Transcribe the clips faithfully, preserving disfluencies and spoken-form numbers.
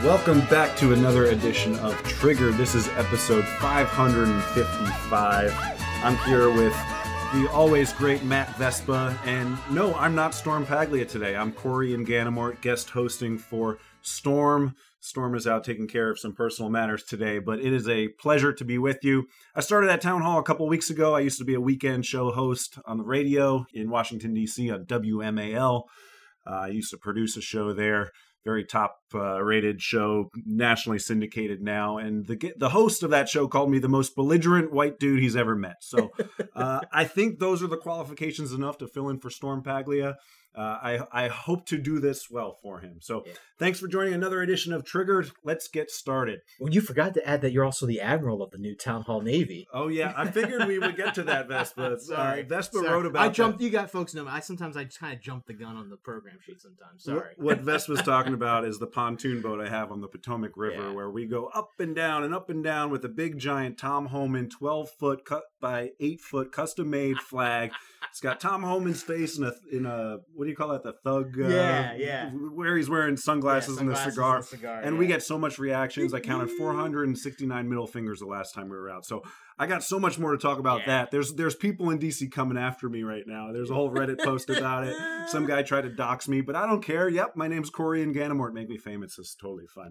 Welcome back to another edition of Triggered. This is episode five fifty-five. I'm here with the always great Matt Vespa, and no, I'm not Storm Paglia today. I'm Corey and Ganamort, guest hosting for Storm. Storm is out taking care of some personal matters today, but it is a pleasure to be with you. I started at Town Hall a couple weeks ago. I used to be a weekend show host on the radio in Washington, D C on W M A L. Uh, I used to produce a show there. Very top uh, rated show, nationally syndicated now. And the the host of that show called me the most belligerent white dude he's ever met. So uh, I think those are the qualifications enough to fill in for Storm Paglia. Uh, I, I hope to do this well for him. So yeah. Thanks for joining another edition of Triggered. Let's get started. Well, you forgot to add that you're also the admiral of the new Town Hall Navy. Oh, yeah. I figured we would get to that, Vespa. Sorry. Uh, Vespa Sorry. wrote about I jumped. that. You got folks know. I sometimes I just kind of jump the gun on the program sheet sometimes. Sorry. What, what Vespa's talking about is the pontoon boat I have on the Potomac River, yeah. where we go up and down and up and down with a big giant Tom Homan twelve foot cut by eight foot custom made flag. It's got Tom Homan's face in a in a what do you call that? The thug. Uh, yeah, yeah. Where he's wearing sunglasses, yeah, sunglasses and a cigar, and, a cigar, and yeah. we get so much reactions. I counted four hundred sixty-nine middle fingers the last time we were out. So I got so much more to talk about yeah. that. There's there's people in D C coming after me right now. There's a whole Reddit post about it. Some guy tried to dox me, but I don't care. Yep, my name's Corey and Ganamort. Make me famous. It's totally fun.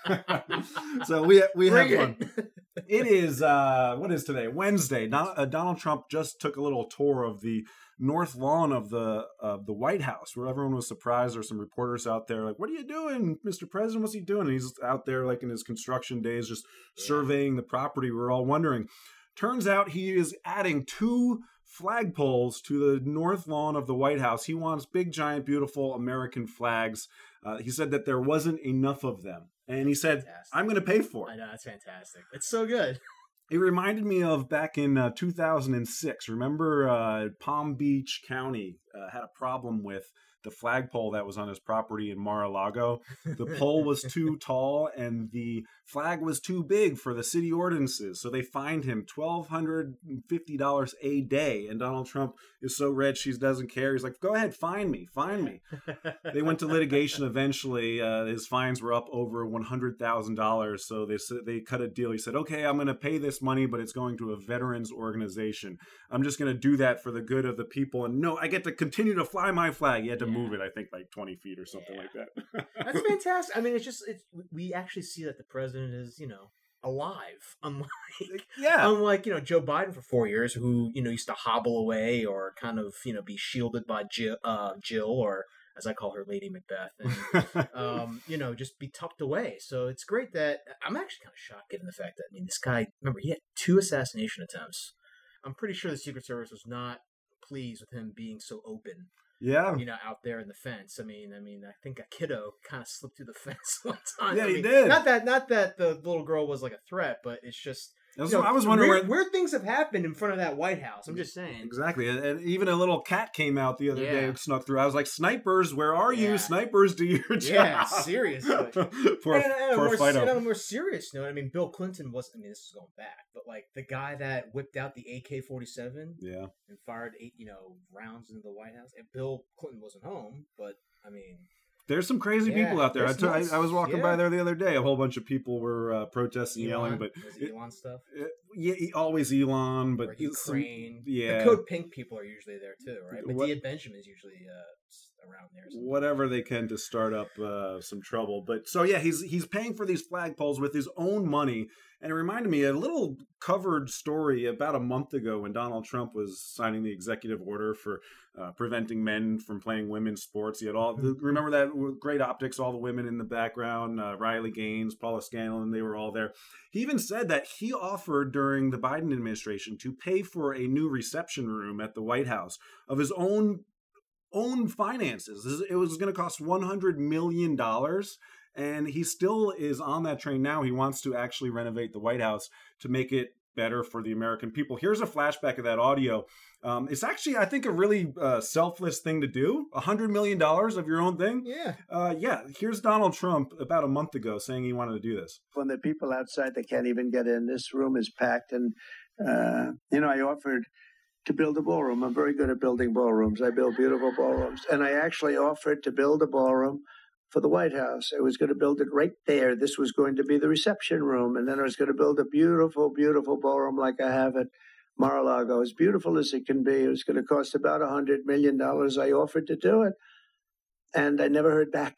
So we we have fun. It is uh, what is today? Wednesday. Don, uh, Donald Trump just took a little tour of the north lawn of the of the White House, where everyone was surprised. There's some reporters out there like, "What are you doing, Mister President? What's he doing?" And he's out there like in his construction days, just yeah. surveying the property. We're all wondering. Turns out he is adding two flagpoles to the north lawn of the White House. He wants big, giant, beautiful American flags. Uh, he said that there wasn't enough of them. And he said, fantastic. I'm going to pay for it. I know, that's fantastic. It's so good. It reminded me of back in uh, two thousand six. Remember uh, Palm Beach County uh, had a problem with the flagpole that was on his property in Mar-a-Lago. The pole was too tall and the flag was too big for the city ordinances. So they fined him twelve hundred fifty dollars a day. And Donald Trump is so red she doesn't care. He's like, go ahead, fine me, fine me. They went to litigation eventually. Uh, his fines were up over one hundred thousand dollars. So they they cut a deal. He said, okay, I'm going to pay this money, but it's going to a veterans organization. I'm just going to do that for the good of the people. And no, I get to continue to fly my flag. You had to yeah. move it, I think, like twenty feet or something yeah. like that. That's fantastic. I mean, it's just, it's, we actually see that the president is, you know, alive. Unlike, yeah. unlike, you know, Joe Biden for four years, who, you know, used to hobble away or kind of, you know, be shielded by Jill, uh, Jill or as I call her, Lady Macbeth, and, um, you know, just be tucked away. So it's great that, I'm actually kind of shocked given the fact that, I mean, this guy, remember, he had two assassination attempts. I'm pretty sure the Secret Service was not pleased with him being so open. Yeah, you know, out there in the fence. I mean, I mean, I think a kiddo kind of slipped through the fence one time. Yeah, I he mean, did. Not that, not that the little girl was like a threat, but it's just. Was, you know, I was wondering weird, where weird things have happened in front of that White House. I'm just saying. Exactly, and, and even a little cat came out the other yeah. day and snuck through. I was like, "Snipers, where are you? Yeah. Snipers, do your job." Yeah, seriously. Poor, and, and, poor more, Fido. and on a more serious note, I mean, Bill Clinton was. I mean, this is going back, but like the guy that whipped out the A K forty-seven, yeah, and fired eight, you know, rounds into the White House, and Bill Clinton wasn't home, but I mean. There's some crazy yeah, people out there. I, t- I, I was walking yeah. by there the other day. A whole bunch of people were uh, protesting, Elon? yelling. But was it Elon stuff? It, yeah, always Elon. But or Ukraine. Some, yeah, the Code Pink people are usually there too, right? What, Medea Benjamin's usually uh, around there. Whatever they can to start up uh, some trouble. But so yeah, he's he's paying for these flagpoles with his own money. And it reminded me a little covered story about a month ago when Donald Trump was signing the executive order for uh, preventing men from playing women's sports. He had all the, remember that great optics, all the women in the background, uh, Riley Gaines, Paula Scanlon, they were all there. He even said that he offered during the Biden administration to pay for a new reception room at the White House of his own own finances. It was going to cost one hundred million dollars. And he still is on that train now. He wants to actually renovate the White House to make it better for the American people. Here's a flashback of that audio. Um, it's actually, I think, a really uh, selfless thing to do. one hundred million dollars of your own thing. Yeah. Uh, yeah. Here's Donald Trump about a month ago saying he wanted to do this. When the people outside, they can't even get in. This room is packed. And, uh, you know, I offered to build a ballroom. I'm very good at building ballrooms. I build beautiful ballrooms. And I actually offered to build a ballroom for the White House. I was going to build it right there. This was going to be the reception room. And then I was going to build a beautiful, beautiful ballroom like I have at Mar-a-Lago, as beautiful as it can be. It was going to cost about one hundred million dollars. I offered to do it, and I never heard back.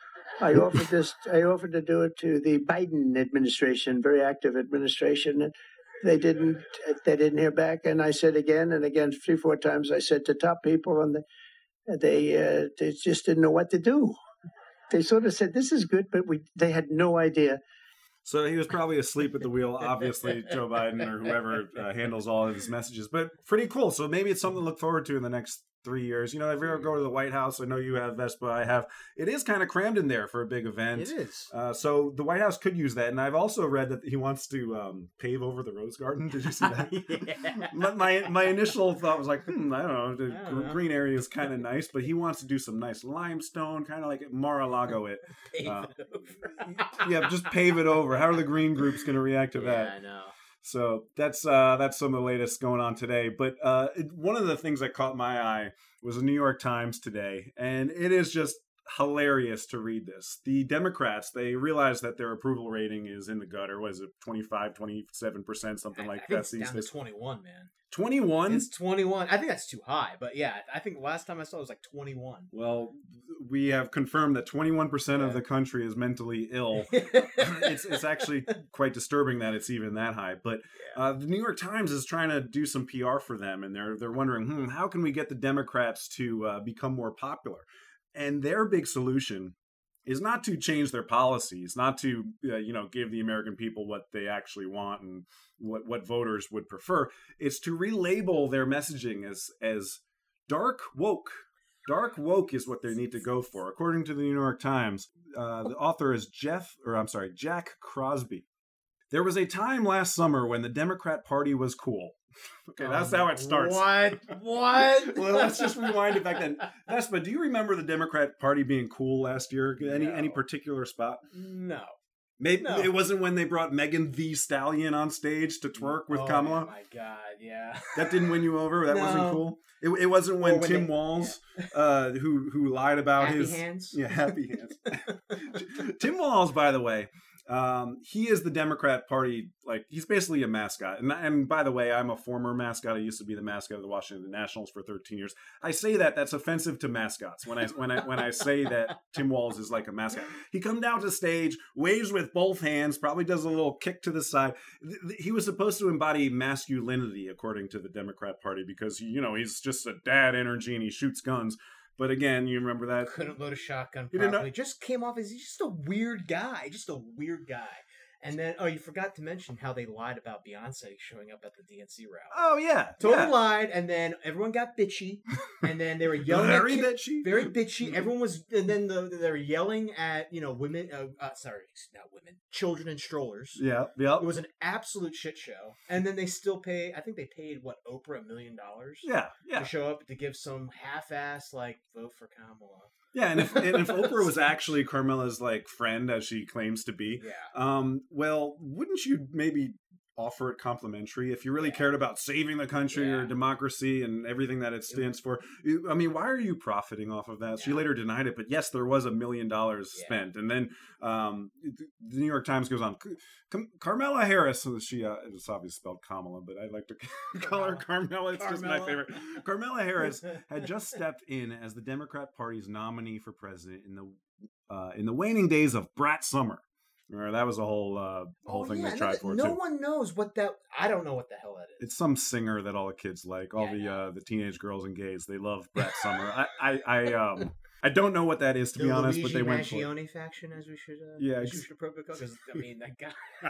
I offered this. I offered to do it to the Biden administration, very active administration, and they didn't. They didn't hear back. And I said again and again, three, four times. I said to top people, and they they, uh, they just didn't know what to do. They sort of said, "This is good," but we they had no idea. So he was probably asleep at the wheel, obviously, Joe Biden or whoever uh, handles all of his messages. But pretty cool. So maybe it's something to look forward to in the next three years. You know, if you ever go to the White House, I know you have Vespa, I have. It is kind of crammed in there for a big event. It is. Uh, so the White House could use that. And I've also read that he wants to um, pave over the Rose Garden. Did you see that? Yeah. my, my my initial thought was like, hmm, I don't know. The I don't know. green area is kind of nice, but he wants to do some nice limestone, kind of like Mar-a-Lago it. Pave Uh, it over. yeah, just pave it over. How are the green groups going to react to Yeah, that? I know. So that's uh, that's some of the latest going on today. But uh, it, one of the things that caught my eye was the New York Times today, and it is just hilarious to read this. The Democrats, they realize that their approval rating is in the gutter. What is it, twenty-five, twenty-seven percent, something I, like I think that it's these down days? to twenty-one, man. twenty-one? It's twenty-one. I think that's too high, but yeah, I think last time I saw it was like twenty-one. Well, we have confirmed that twenty-one percent Yeah. of the country is mentally ill. it's it's actually quite disturbing that it's even that high. But uh, the New York Times is trying to do some P R for them, and they're they're wondering, hmm, how can we get the Democrats to uh, become more popular? And their big solution is not to change their policies, not to uh, you know give the American people what they actually want and what what voters would prefer. It's to relabel their messaging as as dark woke. Dark woke is what they need to go for, according to the New York Times. Uh, the author is Jeff, or I'm sorry, Jack Crosby. There was a time last summer when the Democrat Party was cool. Okay, that's Um, how it starts. What? What? Well, let's just rewind it back then. Vespa, do you remember the Democrat Party being cool last year? Any No. any particular spot? No. Maybe No. it wasn't when they brought Megan the Stallion on stage to twerk with Oh, Kamala. my God, yeah. That didn't win you over. That wasn't No. cool. It, it wasn't when, Or when Tim they- Walz, uh, who who lied about Happy his hands? yeah happy hands. Tim Walz, by the way, um, he is the Democrat Party. Like he's basically a mascot. And and by the way, I'm a former mascot. I used to be the mascot of the Washington Nationals for thirteen years. I say that that's offensive to mascots when I when I when I say that Tim Walz is like a mascot. He comes down to stage, waves with both hands, probably does a little kick to the side. Th- th- He was supposed to embody masculinity, according to the Democrat Party, because you know he's just a dad energy and he shoots guns. But again, you remember that? Couldn't load a shotgun He didn't know- properly. Just came off as he's just a weird guy. Just a weird guy. And then, oh, you forgot to mention how they lied about Beyonce showing up at the D N C rally. Oh yeah, Totally yeah. lied, and then everyone got bitchy, and then they were yelling Very at ki- bitchy. very bitchy. Everyone was, and then the, they were yelling at you know women. Uh, uh, sorry, not women, children in strollers. Yeah, yeah, It was an absolute shit show, and then they still pay. I think they paid what Oprah a million dollars yeah, yeah. to show up to give some half-ass like vote for Kamala. Yeah, and if, and if Oprah was actually Carmela's like friend, as she claims to be, Yeah. um, well, wouldn't you maybe offer it complimentary if you really Yeah. cared about saving the country or Yeah. democracy and everything that it stands for? You- I mean, why are you profiting off of that? She Yeah. later denied it, but yes, there was a million dollars Yeah. spent. And then um, the New York Times goes on, Car- Carmela Harris, so she, uh, it's obviously spelled Kamala, but I like to call her Carmela. It's just my Carmela. favorite. Carmela Harris had just stepped in as the Democrat Party's nominee for president in the uh, in the waning days of Brat Summer. Or that was a whole uh, whole Oh, thing yeah, they tried no, for no too. one knows what that. I don't know what the hell that is. It's some singer that all the kids like, all Yeah, I the know. uh, the teenage girls and gays. They love Brat Summer. I I I, um, I don't know what that is to the be honest, Luigi but they went for it. Maggione faction, as we should. Uh, Yeah, as we ex- should appropriately call, 'cause, I mean that guy.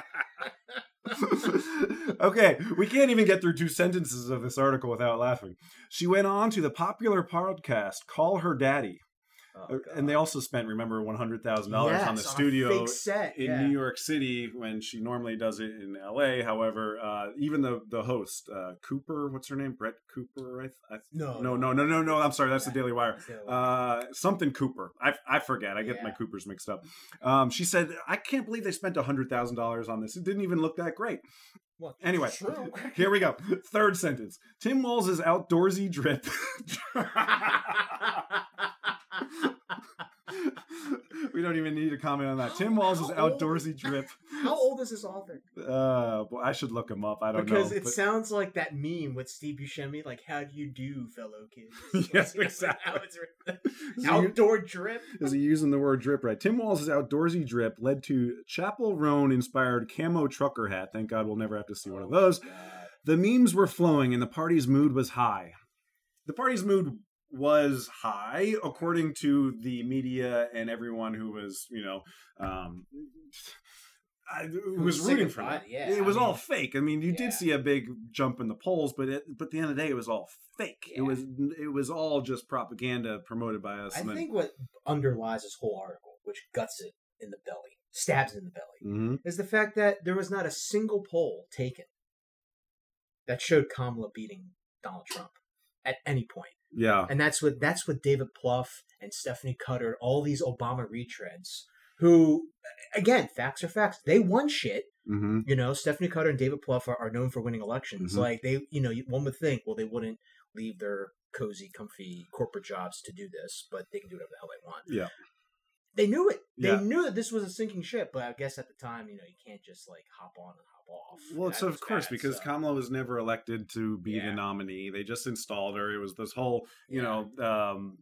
Okay, we can't even get through two sentences of this article without laughing. She went on to the popular podcast Call Her Daddy. Oh, And they God. also spent, remember, one hundred thousand dollars on the Yes, studio fake set, in yeah. New York City when she normally does it in L A. However, uh, even the the host, uh, Cooper, what's her name? Brett Cooper? I, I, No, no, no. no, no, no, no. I'm sorry. That's the Daily Wire. That's the Daily Wire. Uh, something Cooper. I, I forget. I get my Yeah. Coopers mixed up. Um, she said, I can't believe they spent one hundred thousand dollars on this. It didn't even look that great. Well, Anyway, true. here we go. Third sentence. Tim Walz's outdoorsy drip. we to comment on that. How, Tim Walz' outdoorsy old? drip. How old is this author? Uh, well, I should look him up. I don't because know. Because it but... sounds like that meme with Steve Buscemi, like, how do you do, fellow kids? Yes, exactly. How it's Outdoor he, drip? Is he using the word drip right? Tim Walz' outdoorsy drip led to Chappell Roan-inspired camo trucker hat. Thank God we'll never have to see oh one of those. God. The memes were flowing and the party's mood was high. The party's mood was high, according to the media and everyone who was, you know, um, I, who was rooting for it. Yeah, it was I mean, all fake. I mean, you yeah. did see a big jump in the polls, but it, but at the end of the day, it was all fake. Yeah. It was it was all just propaganda promoted by us. I and think then, what underlies this whole article, which guts it in the belly, stabs it in the belly, mm-hmm. is the fact that there was not a single poll taken that showed Kamala beating Donald Trump at any point. Yeah. And that's what that's what David Plouffe and Stephanie Cutter, all these Obama retreads, who, again, facts are facts. They won shit. Mm-hmm. You know, Stephanie Cutter and David Plouffe are, are known for winning elections. Mm-hmm. Like, they, you know, one would think, well, they wouldn't leave their cozy, comfy corporate jobs to do this, but they can do whatever the hell they want. Yeah. They knew it. They yeah. knew that this was a sinking ship, but I guess at the time, you know, you can't just, like, hop on and hop off. Well, so of course, bad, because so. Kamala was never elected to be Yeah. the nominee. They just installed her. It was this whole, you Yeah. know, um,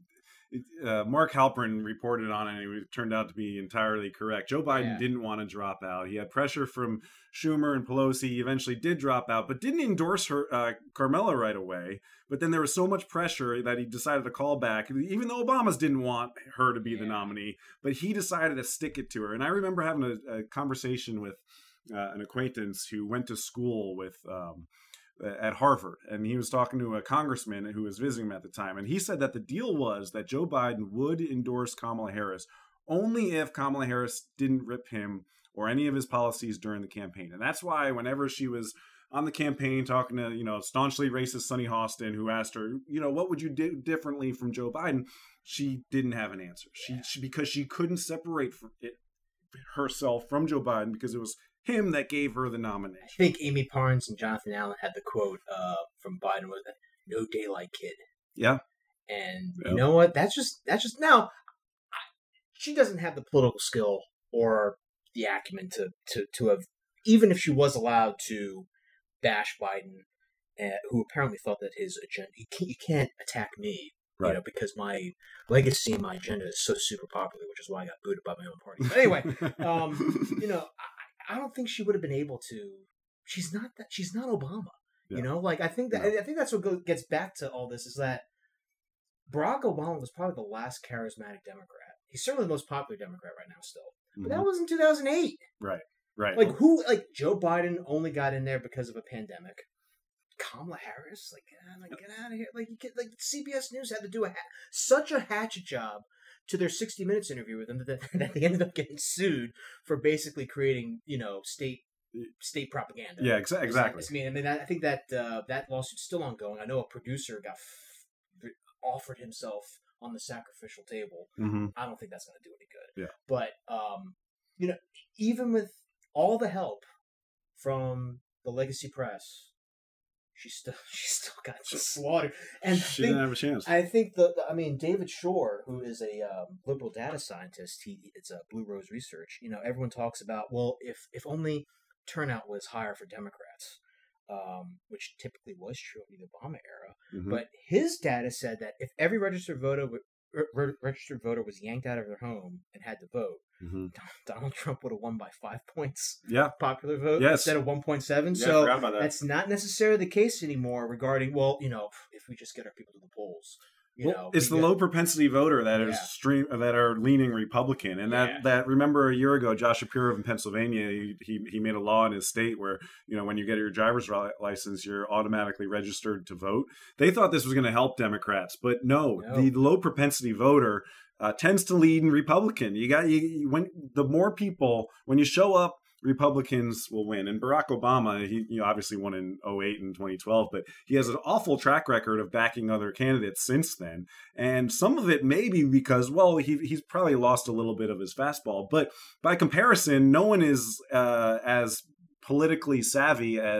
uh, Mark Halperin reported on it, and it turned out to be entirely correct. Joe Biden Yeah. didn't want to drop out. He had pressure from Schumer and Pelosi. He eventually did drop out, but didn't endorse her, uh, Carmella right away. But then there was so much pressure that he decided to call back, even though Obama's didn't want her to be Yeah. the nominee. But he decided to stick it to her. And I remember having a, a conversation with uh, an acquaintance who went to school with um, at Harvard, and he was talking to a congressman who was visiting him at the time, and he said that the deal was that Joe Biden would endorse Kamala Harris only if Kamala Harris didn't rip him or any of his policies during the campaign. And that's why whenever she was on the campaign talking to, you know, staunchly racist Sonny Hostin, who asked her, you know, what would you do differently from Joe Biden, she didn't have an answer. She, she because she couldn't separate from it, herself from Joe Biden, because it was him that gave her the nomination. I think Amy Parnes and Jonathan Allen had the quote uh, from Biden was, "No daylight, kid." Yeah. And yep. you know what? That's just that's just now. I, she doesn't have the political skill or the acumen to to to have, even if she was allowed to bash Biden, uh, who apparently thought that his agenda, you can't, you can't attack me, right. you know, because my legacy and my agenda is so super popular, which is why I got booted by my own party. But anyway, um, you know. I, I don't think she would have been able to. She's not that. She's not Obama. Yeah. You know, like I think that. No. I think that's what go, gets back to all this is that Barack Obama was probably the last charismatic Democrat. He's certainly the most popular Democrat right now, still. But mm-hmm. that was in two thousand eight. Right. Right. Like who? Like Joe Biden only got in there because of a pandemic. Kamala Harris, like get out, like get out of here. Like you get, like C B S News had to do a ha- such a hatchet job to their sixty minutes interview with them that, that they ended up getting sued for basically creating, you know, state state propaganda. Yeah, exa- exactly. I mean, I mean, I think that uh, that lawsuit's still ongoing. I know a producer got f- offered himself on the sacrificial table. Mm-hmm. I don't think that's going to do any good. Yeah. But um, you know, even with all the help from the legacy press, She still, she still got slaughtered, and she think, didn't have a chance. I think the, the I mean, David Shore, who is a um, liberal data scientist, he it's a Blue Rose Research. You know, everyone talks about well, if if only turnout was higher for Democrats, um, which typically was true in the Obama era. Mm-hmm. But his data said that if every registered voter re- registered voter was yanked out of their home and had to vote, mm-hmm. Donald Trump would have won by five points. Yeah, popular vote yes. instead of one point seven. Yeah, so that. that's not necessarily the case anymore. Regarding well, you know, if we just get our people to the polls, you well, know, it's the got, low propensity voter that yeah. is stream that are leaning Republican, and that yeah. that remember a year ago, Josh Shapiro in Pennsylvania, he, he he made a law in his state where you know when you get your driver's license, you're automatically registered to vote. They thought this was going to help Democrats, but no, no. the low propensity voter uh, tends to lead in Republican. You got you when the more people when you show up. Republicans will win. And Barack Obama, he you know, obviously won in oh eight and twenty twelve, but he has an awful track record of backing other candidates since then. And some of it may be because, well, he, he's probably lost a little bit of his fastball. But by comparison, no one is uh, as politically savvy as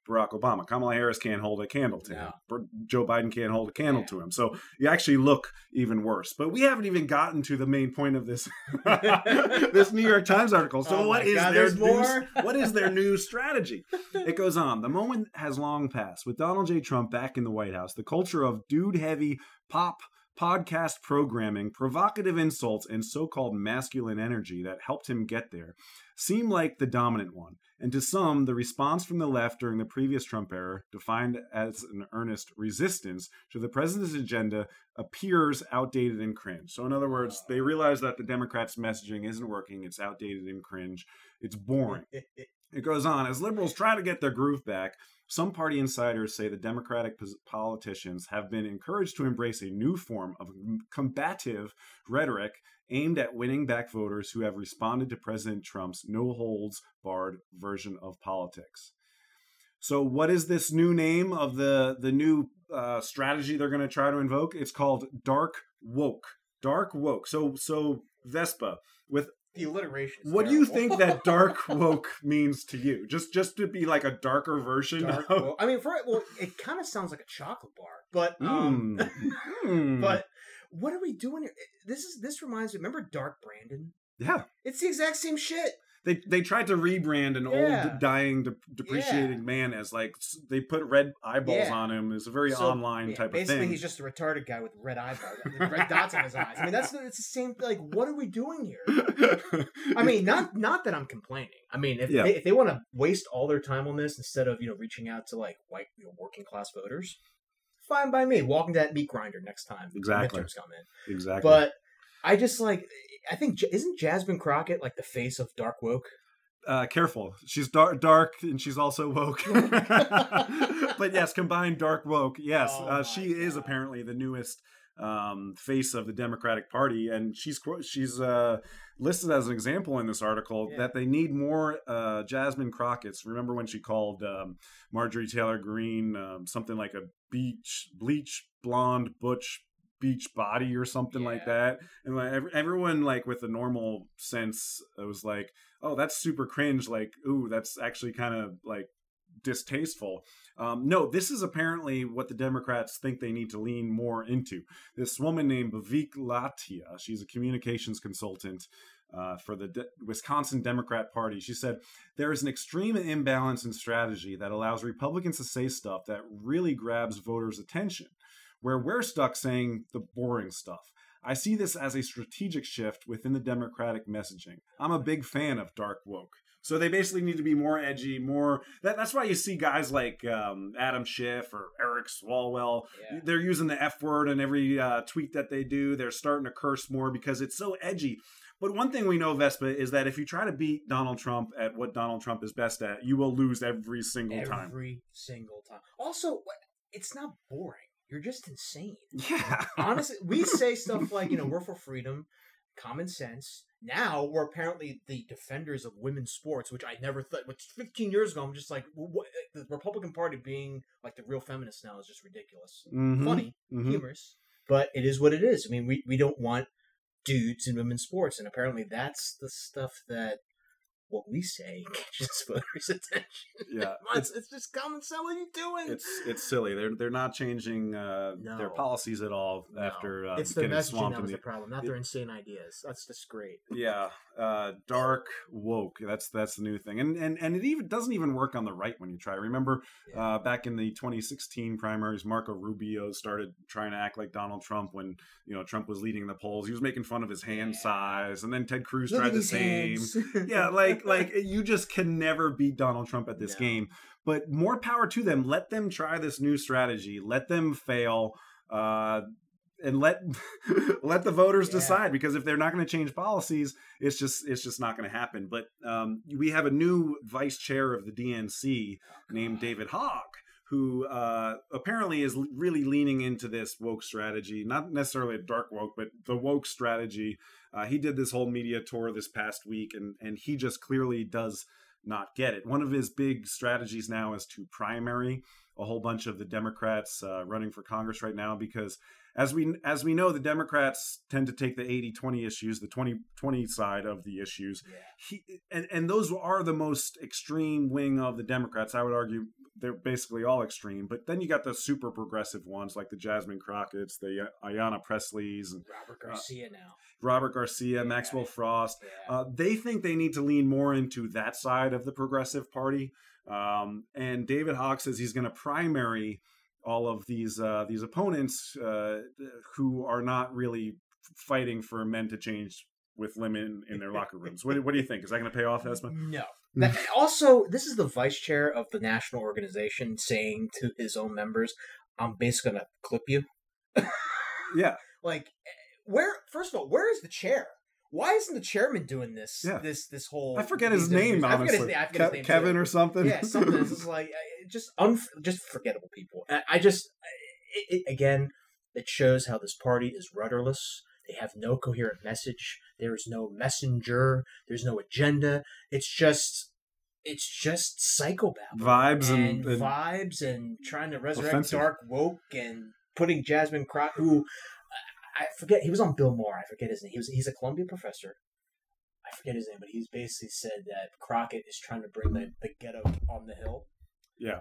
Barack Obama. Kamala Harris can't hold a candle to No. him. Joe Biden can't hold a candle Yeah. to him. So you actually look even worse. But we haven't even gotten to the main point of this this New York Times article. So Oh what my is God, their there's more? new, what is their new strategy? It goes on. The moment has long passed. With Donald J. Trump back in the White House, the culture of dude-heavy pop podcast programming, provocative insults, and so-called masculine energy that helped him get there seem like the dominant one. And to some, the response from the left during the previous Trump era, defined as an earnest resistance to the president's agenda, appears outdated and cringe. So in other words, they realize that the Democrats' messaging isn't working. It's outdated and cringe. It's boring. It goes on. As liberals try to get their groove back, some party insiders say the Democratic politicians have been encouraged to embrace a new form of combative rhetoric aimed at winning back voters who have responded to President Trump's no-holds-barred version of politics. So what is this new name of the, the new uh, strategy they're going to try to invoke? It's called Dark Woke. Dark Woke. So, so Vespa, with the alliteration. is what do you terrible. think that dark woke means to you? Just just to be like a darker version Dark of... woke. I mean, for well, it kind of sounds like a chocolate bar, but um, Mm. Mm. but what are we doing here? This is this reminds me. Remember Dark Brandon? yeah, It's the exact same shit. they they tried to rebrand an Yeah. old, dying, de- depreciating man as like s- they put red eyeballs Yeah. on him. It's a very So, online yeah, type of basically, thing. he's just a retarded guy with red eyeballs, with red dots in his eyes. I mean, that's the- it's the same. Like, what are we doing here? I mean, not not that I'm complaining. I mean, if Yeah. they, if they want to waste all their time on this instead of you know reaching out to like white you know, working class voters, fine by me. Walking to that meat grinder next time. the Exactly. midterms come in. exactly. But I just like. I think J- isn't Jasmine Crockett like the face of dark woke? Uh, careful. She's dark, dark, and she's also woke. But yes, combined dark woke. Yes, Oh uh, my she is God. apparently the newest um, face of the Democratic Party, and she's qu- she's uh, listed as an example in this article Yeah. that they need more uh, Jasmine Crockett's. Remember when she called um, Marjorie Taylor Greene um, something like a beach bleach blonde butch beach body or something like Yeah. that, and like every, everyone like with a normal sense, it was like, oh, that's super cringe. Like, ooh, that's actually kind of like distasteful. Um, no, this is apparently what the Democrats think they need to lean more into. This woman named Vivek Latia, she's a communications consultant uh, for the De- Wisconsin Democrat Party. She said, there is an extreme imbalance in strategy that allows Republicans to say stuff that really grabs voters' attention, where we're stuck saying the boring stuff. I see this as a strategic shift within the Democratic messaging. I'm a big fan of dark woke. So they basically need to be more edgy, more... That, that's why you see guys like um, Adam Schiff or Eric Swalwell. Yeah. They're using the F word in every uh, tweet that they do. They're starting to curse more because it's so edgy. But one thing we know, Vespa, is that if you try to beat Donald Trump at what Donald Trump is best at, you will lose every single time. Every single time. Also, what- it's not boring. You're just insane. Yeah. Honestly, we say stuff like, you know, we're for freedom, common sense. Now we're apparently the defenders of women's sports, which I never thought. Which fifteen years ago, I'm just like, what, the Republican Party being like the real feminists now is just ridiculous. Mhm. Funny, Mhm. humorous, but it is what it is. I mean, we, we don't want dudes in women's sports, and apparently that's the stuff that what we say catches voters' attention. Yeah. it's, it's just common sense. What are you doing? It's it's silly. They're they're not changing uh, No. their policies at all No. after uh, it's the getting messaging swamped that in was the the problem, not their insane ideas. That's just great. yeah uh, dark woke. That's that's the new thing, and and and it even doesn't even work on the right when you try. Remember Yeah. uh, back in the twenty sixteen primaries, Marco Rubio started trying to act like Donald Trump when you know Trump was leading the polls. He was making fun of his hand Yeah. size, and then Ted Cruz Look tried at the these same. hands. Yeah, like like you just can never beat Donald Trump at this No. game. But more power to them. Let them try this new strategy. Let them fail, uh, and let let the voters Yeah. decide. Because if they're not going to change policies, it's just it's just not going to happen. But um, we have a new vice chair of the D N C named David Hogg, who uh, apparently is really leaning into this woke strategy. Not necessarily a dark woke, but the woke strategy. Uh, he did this whole media tour this past week, and and he just clearly does not get it. One of his big strategies now is to primary a whole bunch of the Democrats uh, running for Congress right now, because as we as we know, the Democrats tend to take the eighty twenty issues, the twenty twenty side of the issues. Yeah. He, and, and those are the most extreme wing of the Democrats. I would argue they're basically all extreme. But then you got the super progressive ones like the Jasmine Crockett's, the Ayanna Presleys, and Robert Garcia uh, now. Robert Garcia, yeah, Maxwell Frost. Yeah. Uh, they think they need to lean more into that side of the Progressive Party. Um, and David Hogg says he's going to primary all of these uh, these opponents uh, who are not really fighting for men to change with women in their locker rooms. What, what do you think? Is that going to pay off, Esma? No. That, also, this is the vice chair of the national organization saying to his own members, I'm basically going to clip you. Yeah. Like, where, first of all, where is the chair? Why isn't the chairman doing this? Yeah. This this whole. I forget his name, I honestly. Forget his, I forget Ke- his name. Kevin too. or something? Yeah, something. It's just like, just, unf- just forgettable people. I, I just, it, it, again, it shows how this party is rudderless. They have no coherent message. There is no messenger. There's no agenda. It's just, it's just psychobabble. Vibes and, and, and vibes and trying to resurrect offensive. Dark Woke and putting Jasmine Crockett, who I forget, he was on Bill Maher. I forget his name. He was he's a Columbia professor. I forget his name, but he's basically said that Crockett is trying to bring the, the ghetto on the hill. Yeah.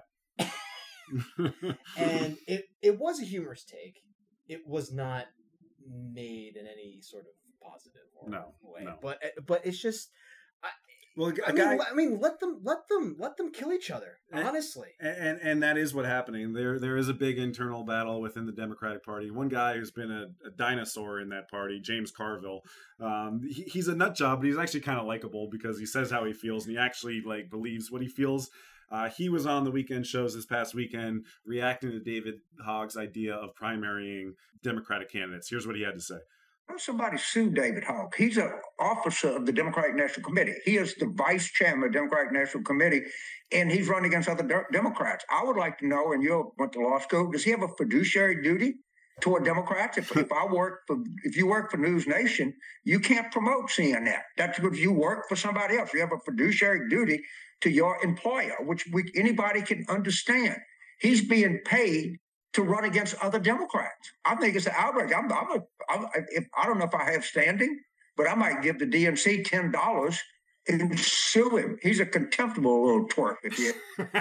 And it it was a humorous take. It was not made in any sort of positive or no, way. No. But but it's just I, well, a I guy, mean, I mean, let them let them let them kill each other. And, honestly, and, and and that is what's happening. There there is a big internal battle within the Democratic Party. One guy who's been a, a dinosaur in that party, James Carville, um, he, he's a nut job, but he's actually kind of likable because he says how he feels and he actually like believes what he feels. Uh, he was on the weekend shows this past weekend reacting to David Hogg's idea of primarying Democratic candidates. Here's what he had to say. Somebody sued David Hogg. He's an officer of the Democratic National Committee. He is the vice chairman of the Democratic National Committee, and he's running against other de- Democrats. I would like to know, and you went to law school, does he have a fiduciary duty toward Democrats? If, if I work for, if you work for News Nation, you can't promote C N N. That's because you work for somebody else. You have a fiduciary duty to your employer, which we, anybody can understand. He's being paid to run against other Democrats. I think it's an outrage. I'm, I'm a, I'm, if, I don't know if I have standing, but I might give the D N C ten dollars and sue him. He's a contemptible little twerp. If you...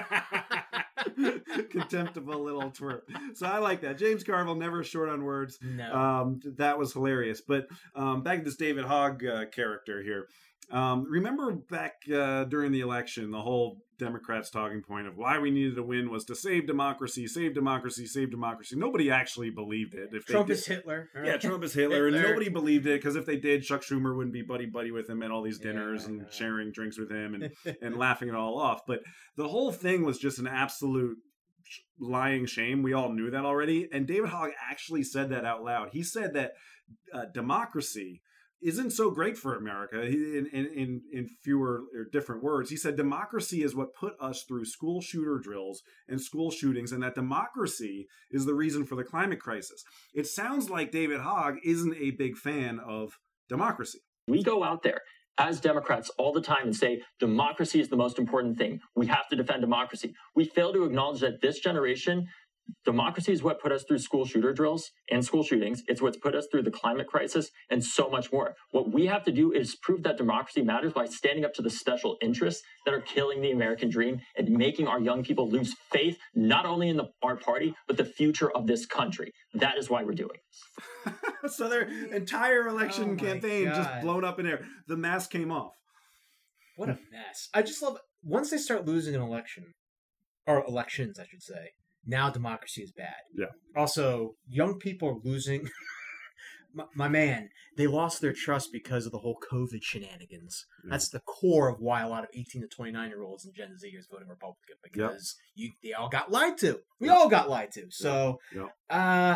Contemptible little twerp. So I like that. James Carville, never short on words. No. Um, that was hilarious. But um, back to this David Hogg uh, character here. Um, remember back uh, during the election, the whole Democrats' talking point of why we needed to win was to save democracy, save democracy, save democracy. Nobody actually believed it. If Trump they did, is Hitler. Yeah, Trump is Hitler, Hitler. and nobody believed it because if they did, Chuck Schumer wouldn't be buddy-buddy with him at all these dinners Yeah, and yeah. sharing drinks with him and, and laughing it all off. But the whole thing was just an absolute lying shame. We all knew that already. And David Hogg actually said that out loud. He said that uh, democracy isn't so great for America. He, in, in, in fewer or different words, he said democracy is what put us through school shooter drills and school shootings, and that democracy is the reason for the climate crisis. It sounds like David Hogg isn't a big fan of democracy. We go out there as Democrats all the time and say democracy is the most important thing. We have to defend democracy. We fail to acknowledge that this generation, democracy is what put us through school shooter drills and school shootings. It's what's put us through the climate crisis and so much more. What we have to do is prove that democracy matters by standing up to the special interests that are killing the American dream and making our young people lose faith, not only in the, our party, but the future of this country. That is why we're doing this. So their entire election Oh my campaign God. just blown up in air. The mask came off. What a mess. I just love once they start losing an election, or elections, I should say, now democracy is bad. Yeah. Also, young people are losing. my, my man, they lost their trust because of the whole COVID shenanigans. Yeah. That's the core of why a lot of eighteen to twenty-nine year olds and Gen Zers voting Republican, because you they all got lied to. We all got lied to. So, Yep. uh,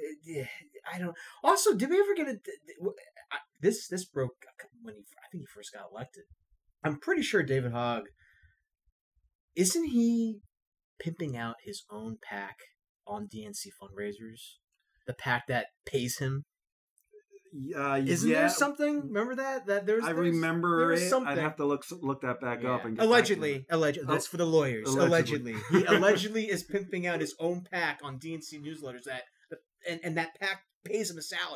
I don't. Also, did we ever get a this? This broke when he. I think he first got elected. I'm pretty sure David Hogg, isn't he pimping out his own PAC on D N C fundraisers? The PAC that pays him. Uh, Isn't yeah, there something? Remember that? That there's. I there's, remember there was it. something. I'd have to look look that back Yeah. up and get allegedly, back to allegedly. Oh, That's for the lawyers. allegedly. Allegedly, he allegedly is pimping out his own PAC on D N C newsletters that, and and that PAC pays him a salary.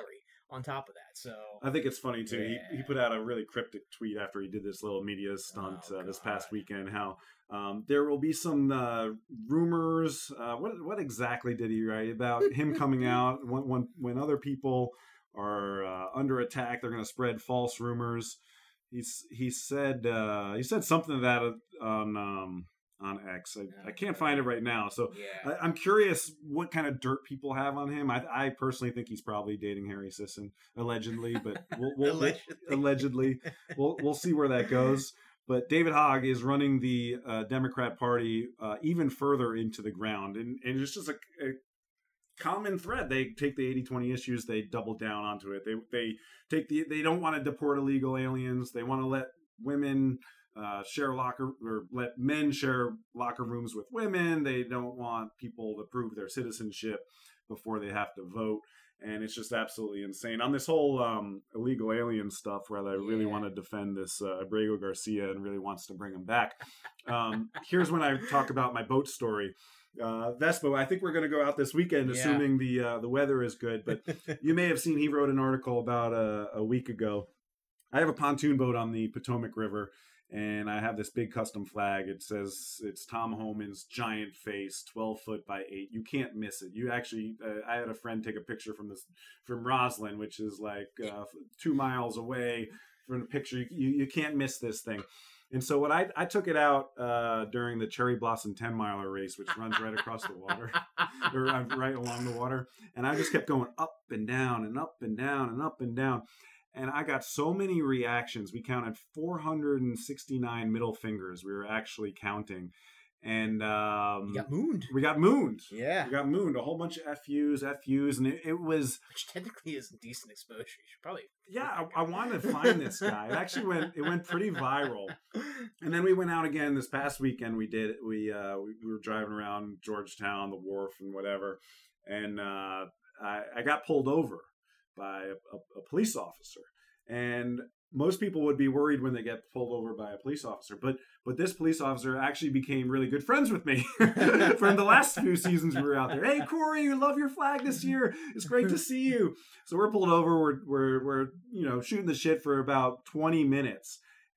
on top of that. So I think it's funny too. Yeah. He he put out a really cryptic tweet after he did this little media stunt Oh, uh, this God. past weekend. How um, there will be some uh, rumors. Uh, what what exactly did he write about him coming out when when, when other people are uh, under attack? They're going to spread false rumors. He's he said uh, he said something to that on um, on X. I, I can't find it right now. So Yeah. I, I'm curious what kind of dirt people have on him. I, I personally think he's probably dating Harry Sisson, allegedly, but we'll, we'll, Allegedly. allegedly, we'll we'll see where that goes. But David Hogg is running the uh, Democrat Party uh, even further into the ground, and, and it's just a, a common thread. They take the eighty twenty issues, they double down onto it. They they take the they don't want to deport illegal aliens. They want to let women uh, share locker or let men share locker rooms with women. They don't want people to prove their citizenship before they have to vote. And it's just absolutely insane. On this whole um, illegal alien stuff, where I really Yeah. want to defend this uh, Abrego Garcia and really wants to bring him back. Um, here's when I talk about my boat story. Uh, Vespa, I think we're going to go out this weekend, Yeah. assuming the uh, the weather is good. But you may have seen he wrote an article about a, a week ago. I have a pontoon boat on the Potomac River, and I have this big custom flag. It says it's Tom Homan's giant face, twelve foot by eight. You can't miss it. You actually, uh, I had a friend take a picture from this from Roslyn, which is like uh, two miles away from the picture. You, you can't miss this thing. And so what I I took it out uh, during the Cherry Blossom ten miler race, which runs right across the water, or uh, right along the water. And I just kept going up and down and up and down and up and down. And I got so many reactions. We counted four hundred sixty-nine middle fingers. We were actually counting. And um, You got mooned. we got mooned. Yeah. We got mooned. A whole bunch of F Us, F Us. And it, it was, Which technically is decent exposure. You should probably. yeah, I, I wanted to find this guy. It actually went, it went pretty viral. And then we went out again this past weekend. We did, we, uh, we, we were driving around Georgetown, the wharf and whatever. And uh, I, I got pulled over by a, a police officer. And most people would be worried when they get pulled over by a police officer, but but this police officer actually became really good friends with me from the last few seasons we were out there. Hey, Corey, you love your flag this year. It's great to see you. So we're pulled over. We're we're we're you know shooting the shit for about twenty minutes.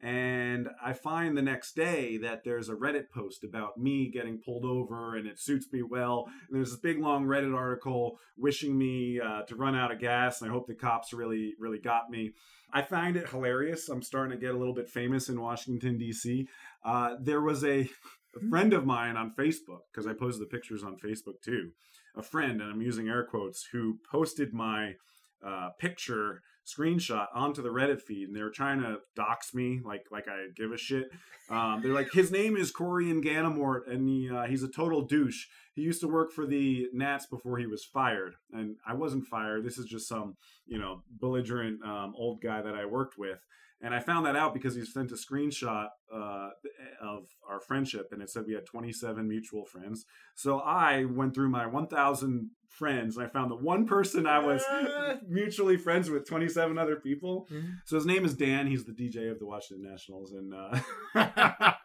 And I find the next day that there's a Reddit post about me getting pulled over, and it suits me well. And there's this big long Reddit article wishing me uh, to run out of gas, and I hope the cops really, really got me. I find it hilarious. I'm starting to get a little bit famous in Washington, D C. Uh, there was a, a friend of mine on Facebook, because I posted the pictures on Facebook too, a friend, and I'm using air quotes, who posted my uh, picture screenshot onto the Reddit feed, and they were trying to dox me like like I give a shit. Um, they're like, his name is Corey Ganamort, and he uh, he's a total douche. He used to work for the Nats before he was fired, and I wasn't fired. This is just some you know belligerent um, old guy that I worked with. And I found that out because he sent a screenshot uh, of our friendship, and it said we had twenty-seven mutual friends. So I went through my one thousand friends, and I found the one person I was mutually friends with, twenty-seven other people. Mm-hmm. So his name is Dan. He's the D J of the Washington Nationals, and uh, I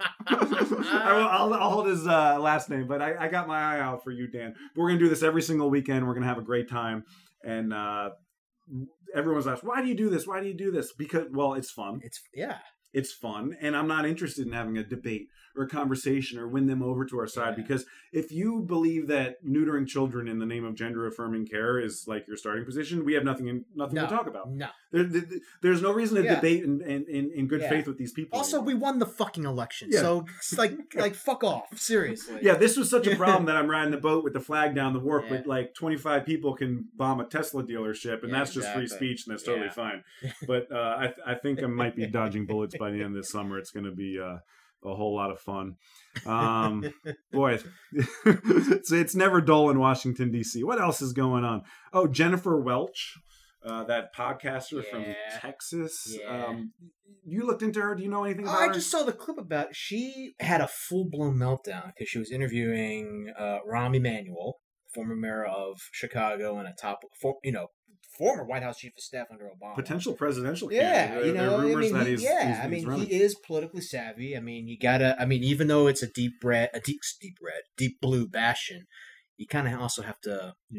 will, I'll, I'll hold his uh, last name. But I, I got my eye out for you, Dan. But we're gonna do this every single weekend. We're gonna have a great time, and uh, everyone's asked, why do you do this? Why do you do this? Because, well, it's fun. It's yeah. It's fun, and I'm not interested in having a debate or a conversation or win them over to our side, Yeah. because if you believe that neutering children in the name of gender-affirming care is like your starting position, we have nothing in, nothing No, to talk about. no. There, there, there's no reason to Yeah. debate in, in, in, in good Yeah. faith with these people. Also, we anymore. won the fucking election, Yeah. so it's like, like, fuck off. Seriously. Yeah, this was such a problem that I'm riding the boat with the flag down the wharf, Yeah. but like twenty-five people can bomb a Tesla dealership, and Yeah, that's just free exactly. speech, and that's totally Yeah. fine. But uh, I, I think I might be dodging bullets by the end of this summer. It's going to be uh, a whole lot of fun. Um, boy, it's, it's never dull in Washington, D C. What else is going on? Oh, Jennifer Welch. Uh, that podcaster from Yeah. Texas. Yeah. Um, you looked into her. Do you know anything Oh, about I her? just saw the clip about she had a full blown meltdown because she was interviewing uh, Rahm Emanuel, former mayor of Chicago and a top, for, you know, former White House chief of staff under Obama. Potential presidential Yeah, candidate. you There are know, I rumors mean, that he, he's, yeah, he's, I he's mean, running. he is politically savvy. I mean, you gotta, I mean, even though it's a deep red, a deep, deep red, deep blue bastion, you kind of also have to, you know,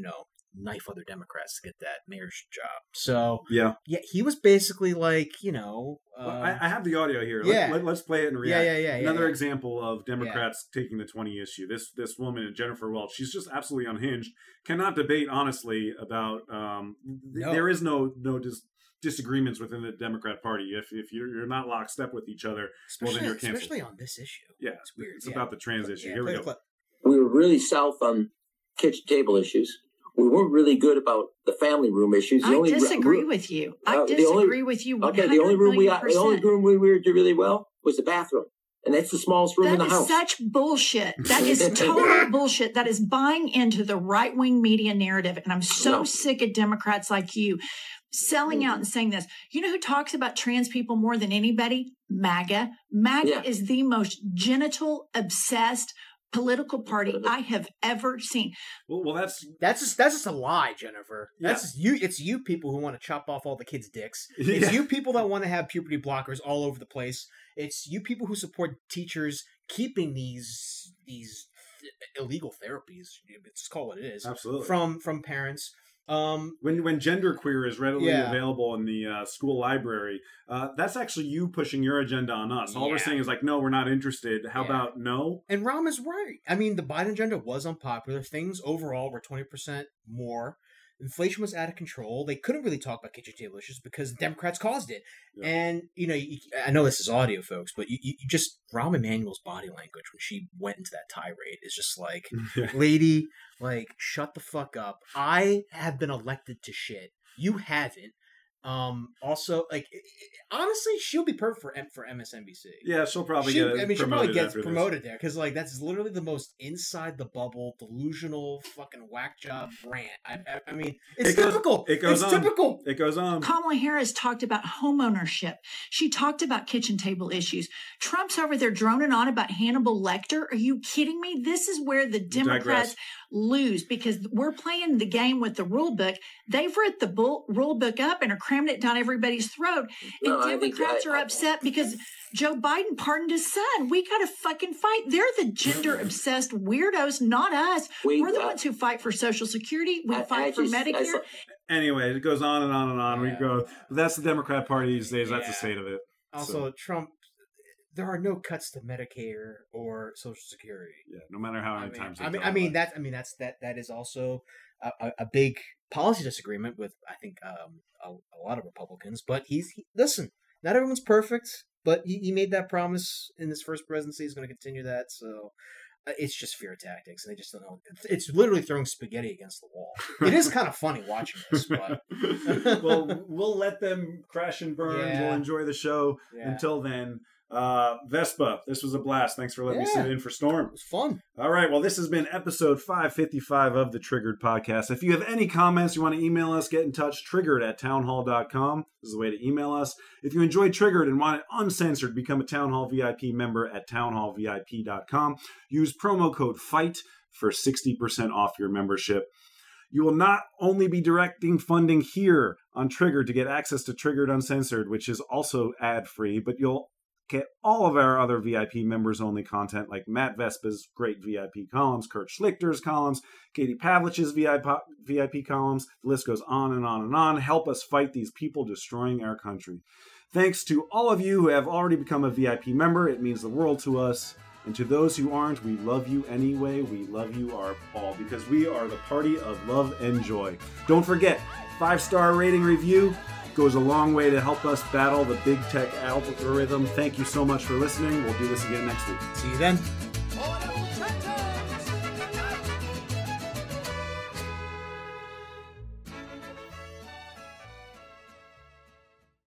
knife other Democrats to get that mayor's job. So Yeah. yeah, he was basically like, you know, uh, Well, I, I have the audio here. yeah. Let, let, let's play it and react. Yeah, yeah, yeah, yeah, Another yeah. example of Democrats taking the twenty issue. This this woman, Jennifer Welch, she's just absolutely unhinged. Cannot debate honestly about. Um, th- No. There is no no dis- disagreements within the Democrat Party. If if you're, you're not lockstep with each other, well, especially, then you're canceled. especially on this issue. Yeah, It's weird. It's Yeah. about the trans issue. Yeah, Here we play the go. clip. We were really south on kitchen table issues. We weren't really good about the family room issues. The I only disagree ro- with you. I Uh, the disagree only- with you. Okay, the only room we one hundred the only million percent. room we were did really well was the bathroom, and that's the smallest room in That the is house. such bullshit. That is total bullshit. That is buying into the right wing media narrative. And I'm so No. sick of Democrats like you selling out and saying this. You know who talks about trans people more than anybody? MAGA. MAGA Yeah. is the most genital obsessed political party I have ever seen. Well, well, that's That's just that's just a lie, Jennifer. That's Yeah. just you. It's you people who want to chop off all the kids' dicks. It's Yeah. you people that want to have puberty blockers all over the place. It's you people who support teachers keeping these these illegal therapies. It's call what it is. absolutely From from parents. Um, when when genderqueer is readily Yeah. available in the uh, school library. Uh, that's actually you pushing your agenda on us. All we're Yeah. saying is like, no, we're not interested. How Yeah. about no? and Rahm is right. I mean, the Biden agenda was unpopular. Things overall were twenty percent more. Inflation was out of control. They couldn't really talk about kitchen table issues because the Democrats caused it. Yeah. And, you know, you, I know this is audio, folks, but you, you you just, Rahm Emanuel's body language when she went into that tirade is just like, Yeah. lady, like, shut the fuck up. I have been elected to shit. You haven't. Um. Also, like, honestly, she'll be perfect for M- for M S N B C. Yeah, she'll probably She- get I mean, she probably promoted gets after this. promoted there because, like, that's literally the most inside the bubble, delusional, fucking whack job rant. I, I, I mean, it's It goes- typical. it goes it's on. typical. It goes on. Kamala Harris talked about home ownership. She talked about kitchen table issues. Trump's over there droning on about Hannibal Lecter. Are you kidding me? This is where the Democrats digress. lose because we're playing the game with the rule book. They've read the bull, rule book up and are cramming it down everybody's throat. And No, I think Democrats I- are I- upset because Joe Biden pardoned his son. We got to fucking fight. They're the gender obsessed weirdos, not us. We- We're the uh, ones who fight for Social Security. We I- fight I for just- I Medicare. saw- Anyway, it goes on and on and on. Yeah. We go. That's the Democrat Party these days. That's the Yeah. state of it. Also, Trump, there are no cuts to Medicare or Social Security. Yeah, no matter how I many mean, times. they I mean, talk I mean about that. I mean, that's that. That is also a, a, a big policy disagreement with, I think, um, a, a lot of Republicans. But he's he, listen. Not everyone's perfect, but he, he made that promise in his first presidency. He's going to continue that. So uh, it's just fear tactics, and they just don't know. It's, it's literally throwing spaghetti against the wall. It is kind of funny watching this, but it. Well, we'll let them crash and burn. Yeah. We'll enjoy the show. yeah. Until then, uh, Vespa, this was a blast. Thanks for letting me Yeah. sit in for Storm. it was fun. All right. Well, this has been episode five fifty-five of the Triggered Podcast. If you have any comments, you want to email us, get in touch, triggered at townhall dot com. This is the way to email us. If you enjoyed Triggered and want it uncensored, become a Town Hall V I P member at town hall V I P dot com. Use promo code FIGHT for sixty percent off your membership. You will not only be directing funding here on Triggered to get access to Triggered Uncensored, which is also ad-free, but you'll get all of our other V I P members-only content like Matt Vespa's great V I P columns, Kurt Schlichter's columns, Katie Pavlich's V I P, V I P columns. The list goes on and on and on. Help us fight these people destroying our country. Thanks to all of you who have already become a V I P member. It means the world to us. And to those who aren't, we love you anyway. We love you our all because we are the party of love and joy. Don't forget, five-star rating review goes a long way to help us battle the big tech algorithm. Thank you so much for listening. We'll do this again next week. See you then.